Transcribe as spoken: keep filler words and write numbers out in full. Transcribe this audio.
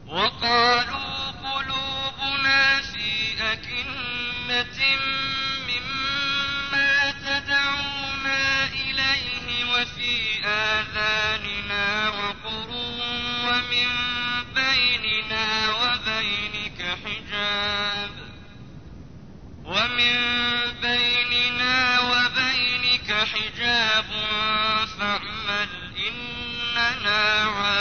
وقالوا قلوبنا في أكنة مما تدعونا إليه وفي آذاننا وقر ومن بيننا وبينك حجاب ومن بيننا وبينك حجاب فاعمل إننا عاملون.